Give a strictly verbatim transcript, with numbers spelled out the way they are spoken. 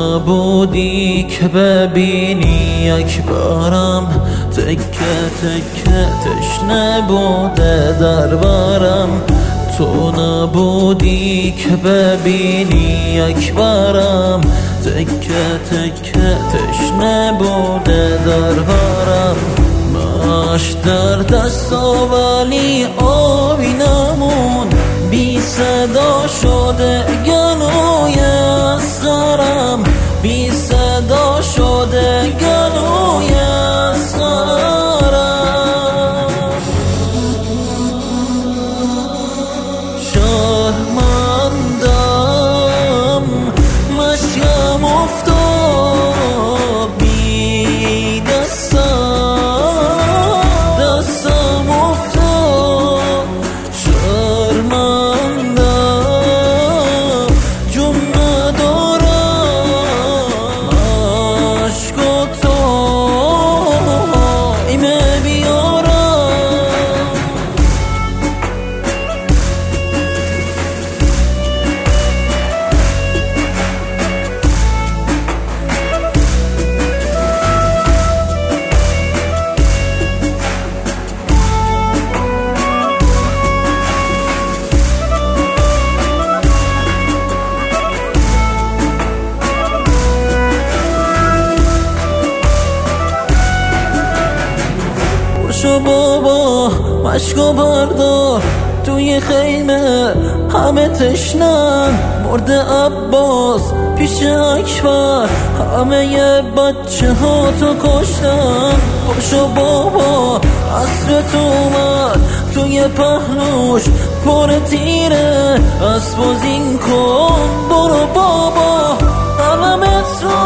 نبودی که ببینی اکبرم، تکه تکه تشنه بوده در برم. تو نبودی که ببینی اکبرم، تکه تکه تشنه بوده در برم. ماش در دستا ولی آبی نمون، بی صدا شده گلوی اصغرم، بی صدا شده گلوی اصغرم. شرمندم مشیم افتاد بی دستم، دستم افتاد. شرمندم جون ندارم، عشق و تو ایمه بیارم. شو بابا مشکو بردار توی خیمه، همه تشنن مرده عباس پیش اکبر، همه ی بچه ها تو کشتن. باشو بابا اسبت اومد توی پهلوش پر تیره، اسب و زین کن برو بابا علمت رو